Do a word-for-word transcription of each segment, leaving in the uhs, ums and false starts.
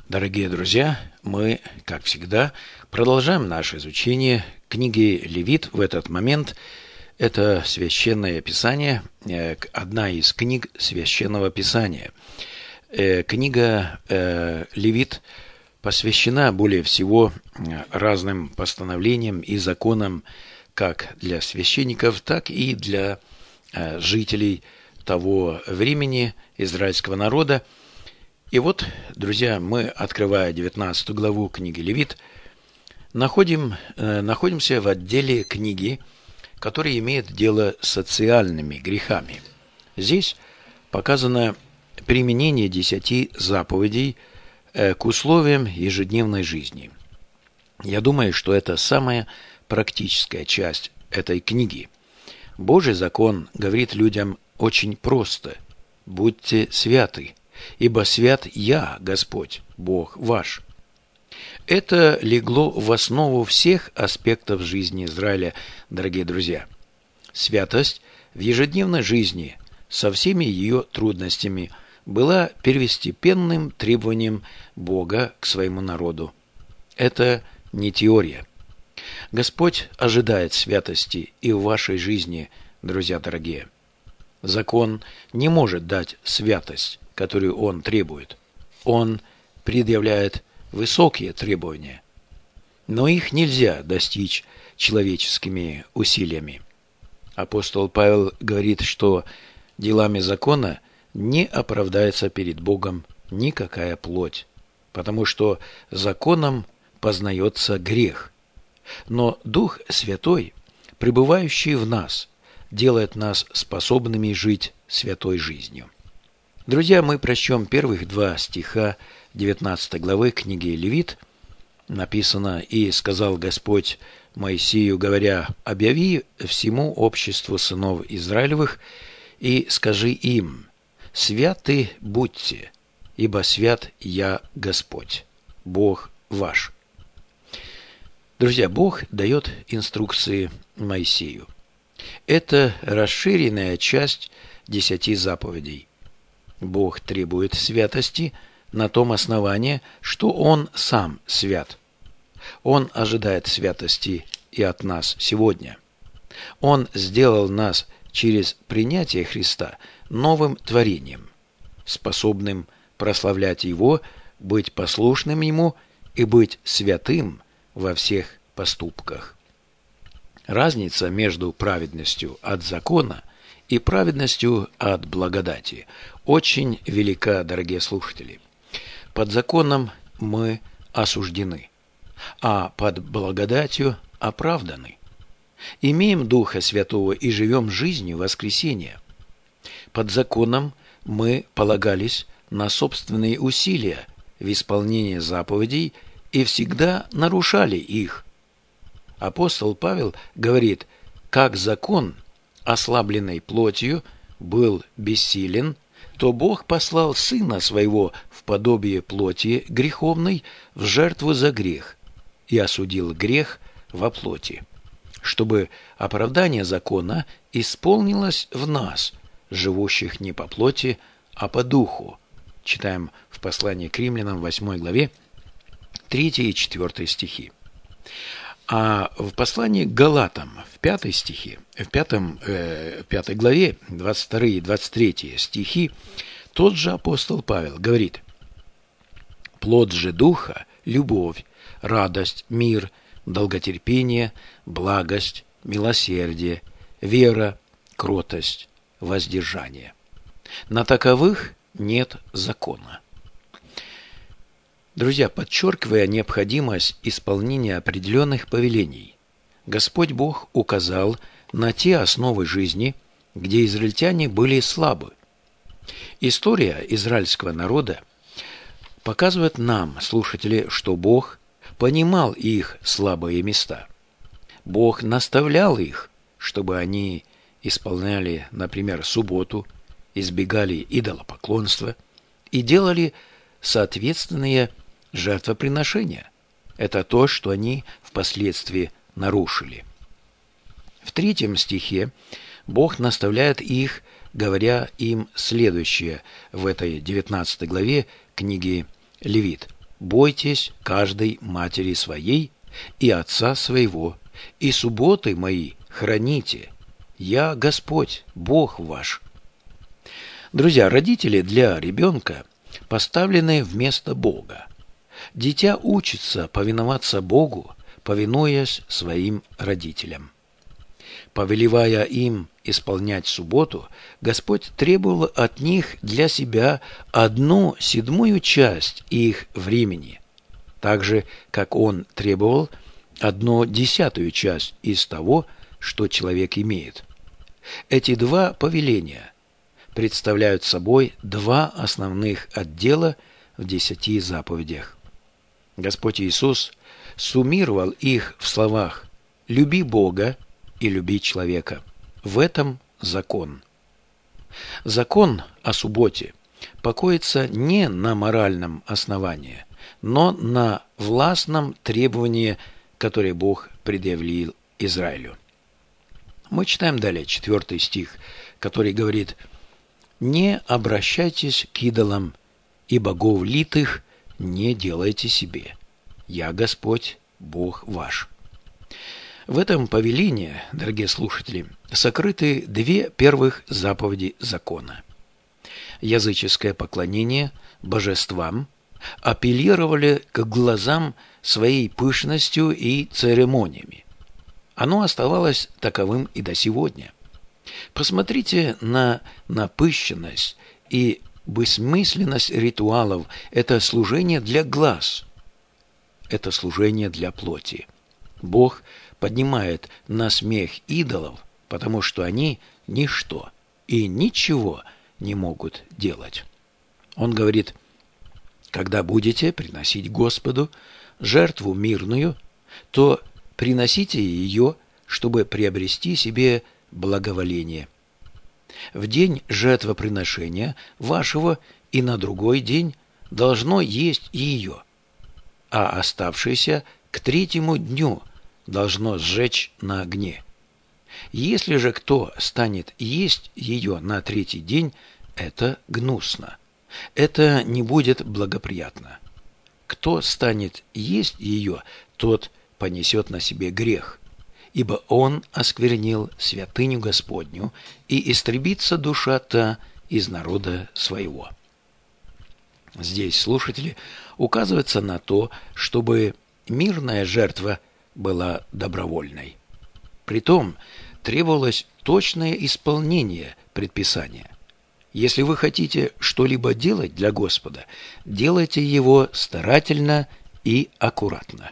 Дорогие друзья, мы, как всегда, продолжаем наше изучение книги Левит. В этот момент это Священное Писание, одна из книг Священного Писания. Книга Левит посвящена более всего разным постановлениям и законам как для священников, так и для жителей того времени израильского народа. И вот, друзья, мы, открывая девятнадцатую главу книги Левит, находим, э, находимся в отделе книги, который имеет дело с социальными грехами. Здесь показано применение десяти заповедей э, к условиям ежедневной жизни. Я думаю, что это самая практическая часть этой книги. Божий закон говорит людям очень просто: «Будьте святы, ибо свят Я, Господь, Бог ваш». Это легло в основу всех аспектов жизни Израиля, дорогие друзья. Святость в ежедневной жизни со всеми ее трудностями была первостепенным требованием Бога к своему народу. Это не теория. Господь ожидает святости и в вашей жизни, друзья дорогие. Закон не может дать святость, которую он требует. Он предъявляет высокие требования, но их нельзя достичь человеческими усилиями. Апостол Павел говорит, что делами закона не оправдается перед Богом никакая плоть, потому что законом познается грех. Но Дух Святой, пребывающий в нас, делает нас способными жить святой жизнью. Друзья, мы прочтем первых два стиха девятнадцатой главы книги Левит. Написано: «И сказал Господь Моисею, говоря: объяви всему обществу сынов Израилевых, и скажи им: святы будьте, ибо свят Я Господь, Бог ваш». Друзья, Бог дает инструкции Моисею. Это расширенная часть десяти заповедей. Бог требует святости на том основании, что Он сам свят. Он ожидает святости и от нас сегодня. Он сделал нас через принятие Христа новым творением, способным прославлять Его, быть послушным Ему и быть святым во всех поступках. Разница между праведностью от закона и праведностью от благодати очень велика, дорогие слушатели. Под законом мы осуждены, а под благодатью оправданы. Имеем Духа Святого и живем жизнью воскресения. Под законом мы полагались на собственные усилия в исполнении заповедей и всегда нарушали их. Апостол Павел говорит: как закон, ослабленный плотью, был бессилен, то Бог послал Сына Своего в подобие плоти греховной в жертву за грех и осудил грех во плоти, чтобы оправдание закона исполнилось в нас, живущих не по плоти, а по духу. Читаем в послании к Римлянам, восьмой главе, третий и четвертый стихи. А в послании к Галатам, в пятой стихе, в пятом, э, пятой главе, двадцать второй и двадцать третий стихи, тот же апостол Павел говорит: «Плод же Духа – любовь, радость, мир, долготерпение, благость, милосердие, вера, кротость, воздержание. На таковых нет закона». Друзья, подчеркивая необходимость исполнения определенных повелений, Господь Бог указал на те основы жизни, где израильтяне были слабы. История израильского народа показывает нам, слушатели, что Бог понимал их слабые места. Бог наставлял их, чтобы они исполняли, например, субботу, избегали идолопоклонства и делали соответственные жертвоприношения. Это то, что они впоследствии нарушили. В третьем стихе Бог наставляет их, говоря им следующее в этой девятнадцатой главе книги Левит. бойтесь каждой матери своей и отца своего, и субботы мои храните. Я Господь, Бог ваш». Друзья, родители для ребенка поставлены вместо Бога. Дитя учится повиноваться Богу, повинуясь своим родителям. Повелевая им исполнять субботу, Господь требовал от них для себя одну седьмую часть их времени, так же, как Он требовал одну десятую часть из того, что человек имеет. Эти два повеления представляют собой два основных отдела в десяти заповедях. Господь Иисус суммировал их в словах «люби Бога и люби человека». В этом закон. Закон о субботе покоится не на моральном основании, но на властном требовании, которое Бог предъявил Израилю. Мы читаем далее четвертый стих, который говорит: «Не обращайтесь к идолам, и богов литых не делайте себе. Я Господь, Бог ваш». В этом повелении, дорогие слушатели, сокрыты две первых заповеди закона. Языческое поклонение божествам апеллировали к глазам своей пышностью и церемониями. Оно оставалось таковым и до сегодня. Посмотрите на напыщенность и бессмысленность ритуалов. Это служение для глаз. Это служение для плоти. Бог поднимает на смех идолов, потому что они ничто и ничего не могут делать. Он говорит: когда будете приносить Господу жертву мирную, то приносите ее, чтобы приобрести себе благоволение. В день жертвоприношения вашего и на другой день должно есть ее, а оставшееся к третьему дню должно сжечь на огне. Если же кто станет есть ее на третий день, это гнусно. Это не будет благоприятно. Кто станет есть ее, тот понесет на себе грех, ибо он осквернил святыню Господню, и истребится душа та из народа своего. Здесь, слушатели, указывается на то, чтобы мирная жертва была добровольной. Притом требовалось точное исполнение предписания. Если вы хотите что-либо делать для Господа, делайте его старательно и аккуратно.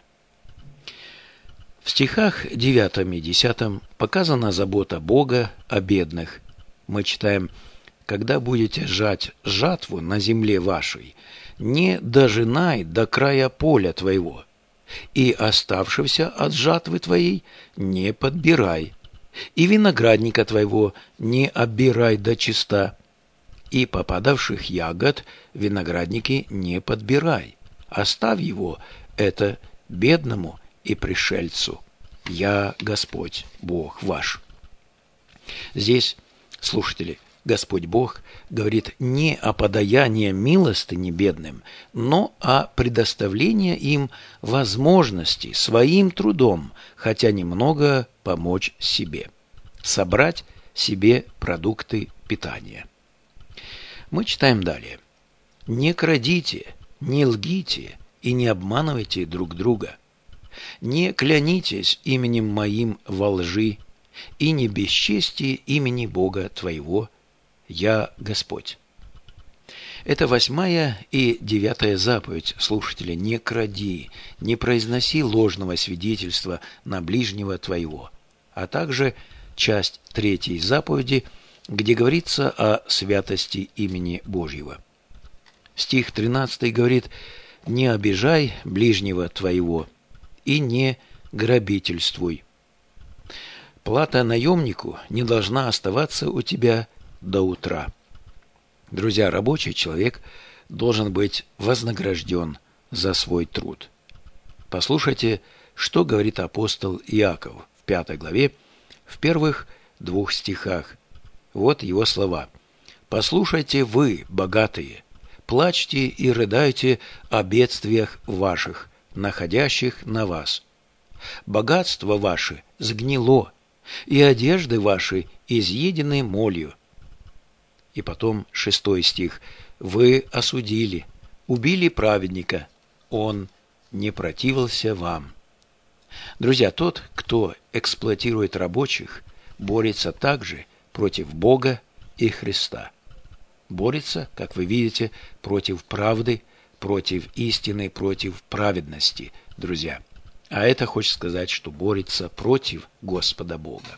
В стихах девятом и десятом показана забота Бога о бедных. Мы читаем: «Когда будете жать жатву на земле вашей, не дожинай до края поля твоего, и оставшегося от жатвы твоей не подбирай, и виноградника твоего не оббирай до чиста, и попадавших ягод виноградники не подбирай, оставь его, это бедному и пришельцу. Я Господь, Бог ваш». Здесь, слушатели, Господь Бог говорит не о подаянии милостыни бедным, но о предоставлении им возможности своим трудом, хотя немного, помочь себе, собрать себе продукты питания. Мы читаем далее: «Не крадите, не лгите и не обманывайте друг друга. Не клянитесь именем моим во лжи и не бесчестие имени Бога твоего. Я Господь». Это восьмая и девятая заповедь, слушатели: «Не кради, не произноси ложного свидетельства на ближнего твоего», а также часть третьей заповеди, где говорится о святости имени Божьего. Стих тринадцатый говорит: «Не обижай ближнего твоего и не грабительствуй». Плата наемнику не должна оставаться у тебя до утра. Друзья, рабочий человек должен быть вознагражден за свой труд. Послушайте, что говорит апостол Иаков в пятой главе, в первых двух стихах. Вот его слова: «Послушайте вы, богатые, плачьте и рыдайте о бедствиях ваших, находящих на вас. Богатство ваше сгнило, и одежды ваши изъедены молью». И потом шестой стих. «Вы осудили, убили праведника, он не противился вам». Друзья, тот, кто эксплуатирует рабочих, борется также против Бога и Христа. Борется, как вы видите, против правды, против истины, против праведности, друзья. А это хочет сказать, что борется против Господа Бога.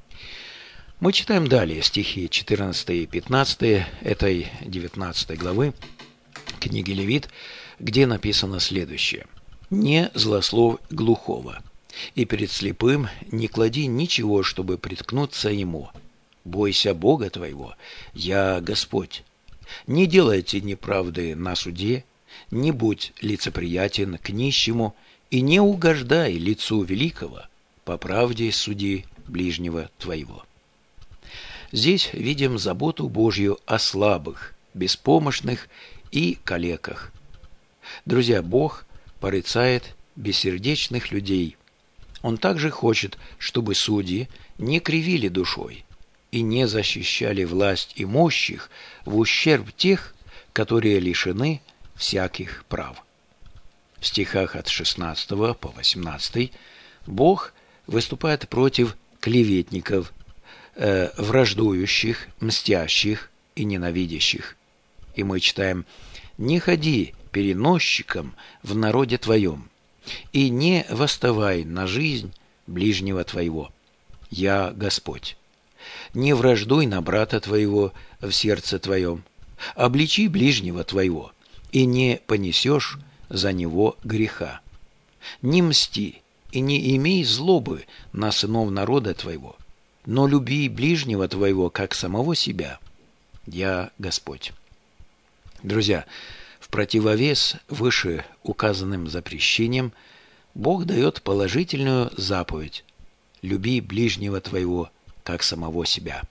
Мы читаем далее стихи четырнадцатый и пятнадцатый этой девятнадцатой главы книги Левит, где написано следующее. «Не злословь глухого, и перед слепым не клади ничего, чтобы приткнуться ему. Бойся Бога твоего, я Господь. Не делайте неправды на суде, не будь лицеприятен к нищему, и не угождай лицу великого, по правде суди ближнего твоего». Здесь видим заботу Божью о слабых, беспомощных и калеках. Друзья, Бог порицает бессердечных людей. Он также хочет, чтобы судьи не кривили душой и не защищали власть имущих в ущерб тех, которые лишены всяких прав. В стихах от шестнадцатого по восемнадцатый Бог выступает против клеветников, э, враждующих, мстящих и ненавидящих. И мы читаем: «Не ходи переносчиком в народе твоем, и не восставай на жизнь ближнего твоего. Я Господь. Не враждуй на брата твоего в сердце твоем, обличи ближнего твоего, и не понесешь за него греха. Не мсти и не имей злобы на сынов народа твоего, но люби ближнего твоего, как самого себя. Я Господь». Друзья, в противовес выше указанным запрещениям Бог дает положительную заповедь: «Люби ближнего твоего, как самого себя».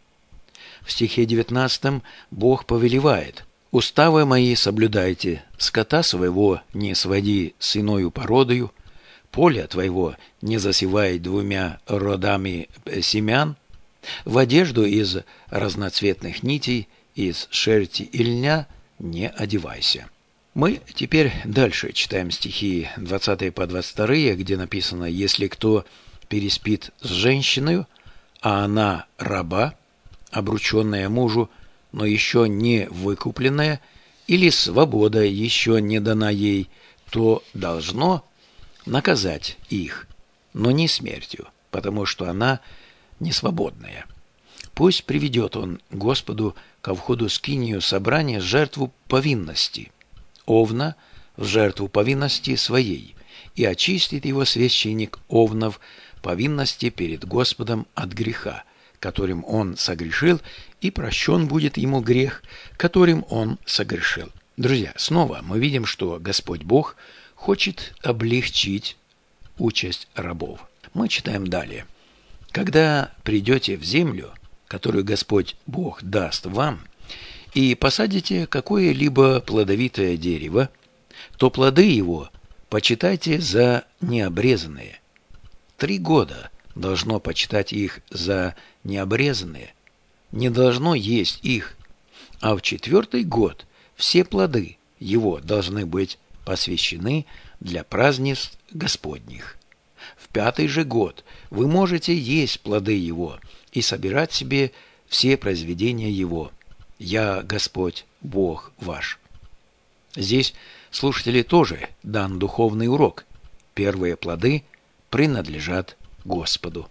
В стихе девятнадцатом Бог повелевает: «Уставы мои соблюдайте, скота своего не своди с иною породою, поля твоего не засевай двумя родами семян, в одежду из разноцветных нитей, из шерсти и льня не одевайся». Мы теперь дальше читаем стихи двадцатый по двадцать второй, где написано: «Если кто переспит с женщиной, а она раба, обрученная мужу, но еще не выкупленная, или свобода еще не дана ей, то должно наказать их, но не смертью, потому что она не свободная. Пусть приведет он Господу ко входу скинию собрания жертву повинности, овна в жертву повинности своей, и очистит его священник овнов повинности перед Господом от греха, которым он согрешил, и прощен будет ему грех, которым он согрешил». Друзья, снова мы видим, что Господь Бог хочет облегчить участь рабов. Мы читаем далее: «Когда придете в землю, которую Господь Бог даст вам, и посадите какое-либо плодовитое дерево, то плоды его почитайте за необрезанные. Три года должно почитать их за необрезанные, не должно есть их, а в четвертый год все плоды его должны быть посвящены для празднеств Господних. В пятый же год вы можете есть плоды его и собирать себе все произведения его. Я Господь, Бог ваш». Здесь, слушатели, тоже дан духовный урок. Первые плоды принадлежат Господу.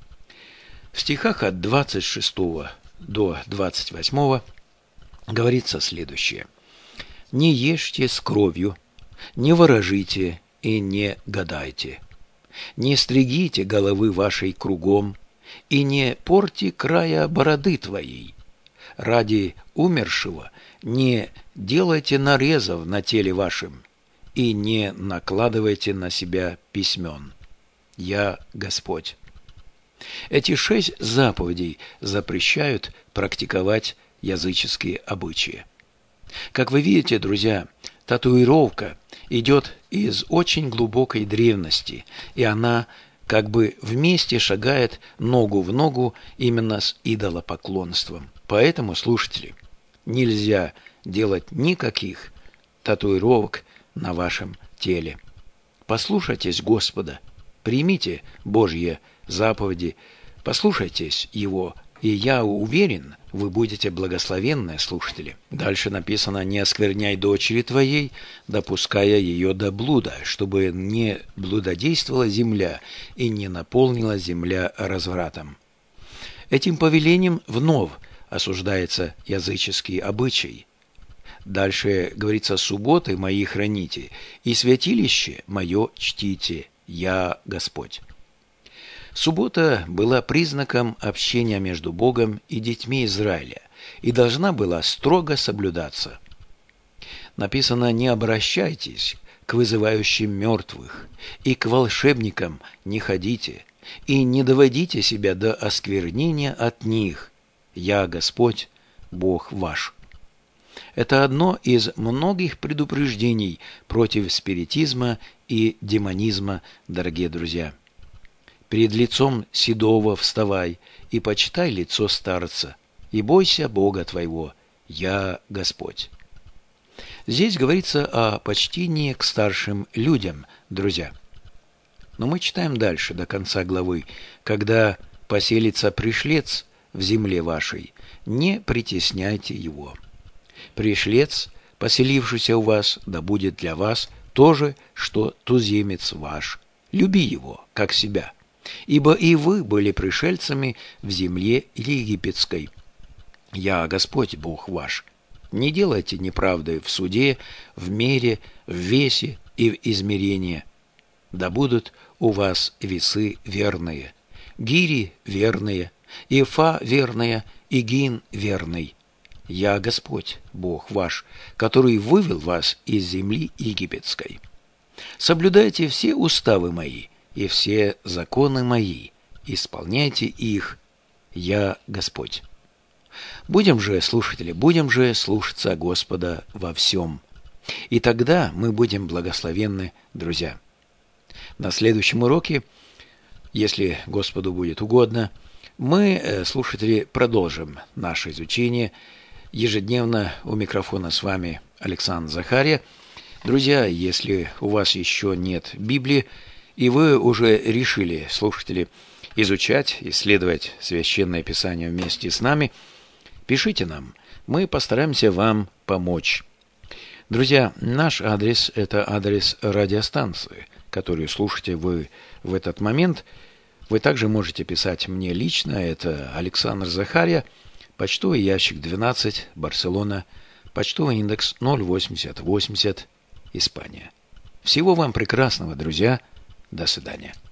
В стихах от двадцать шестого до двадцать восьмого говорится следующее: «Не ешьте с кровью, не ворожите и не гадайте, не стригите головы вашей кругом, и не порти края бороды твоей. Ради умершего не делайте нарезов на теле вашем, и не накладывайте на себя письмен. Я Господь». Эти шесть заповедей запрещают практиковать языческие обычаи. Как вы видите, друзья, татуировка идет из очень глубокой древности, и она как бы вместе шагает ногу в ногу именно с идолопоклонством. Поэтому, слушатели, нельзя делать никаких татуировок на вашем теле. Послушайтесь Господа, примите Божьи заповеди, послушайтесь Его, и я уверен, вы будете благословенны, слушатели. Дальше написано: «Не оскверняй дочери твоей, допуская ее до блуда, чтобы не блудодействовала земля и не наполнила земля развратом». Этим повелением вновь осуждается языческий обычай. Дальше говорится: «Субботы мои храните, и святилище мое чтите, я Господь». Суббота была признаком общения между Богом и детьми Израиля и должна была строго соблюдаться. Написано: «Не обращайтесь к вызывающим мертвых, и к волшебникам не ходите, и не доводите себя до осквернения от них. Я Господь, Бог ваш». Это одно из многих предупреждений против спиритизма и демонизма, дорогие друзья. Перед лицом седого вставай и почитай лицо старца, и бойся Бога твоего, я Господь. Здесь говорится о почтении к старшим людям, друзья. Но мы читаем дальше, до конца главы: «Когда поселится пришлец в земле вашей, не притесняйте его. Пришлец, поселившийся у вас, да будет для вас то же, что туземец ваш. Люби его, как себя. Ибо и вы были пришельцами в земле египетской. Я Господь Бог ваш. Не делайте неправды в суде, в мере, в весе и в измерении. Да будут у вас весы верные, гири верные, ефа верная и гин верный. Я Господь Бог ваш, который вывел вас из земли египетской. Соблюдайте все уставы мои и все законы мои, исполняйте их, я Господь». Будем же, слушатели, будем же слушаться Господа во всем. И тогда мы будем благословенны, друзья. На следующем уроке, если Господу будет угодно, мы, слушатели, продолжим наше изучение. Ежедневно у микрофона с вами Александр Захария. Друзья, если у вас еще нет Библии, и вы уже решили, слушатели, изучать, исследовать Священное Писание вместе с нами, пишите нам, мы постараемся вам помочь. Друзья, наш адрес – это адрес радиостанции, которую слушаете вы в этот момент. Вы также можете писать мне лично, это Александр Захария, почтовый ящик двенадцать, Барселона, почтовый индекс ноль восемьдесят восемьдесят, Испания. Всего вам прекрасного, друзья. До свидания.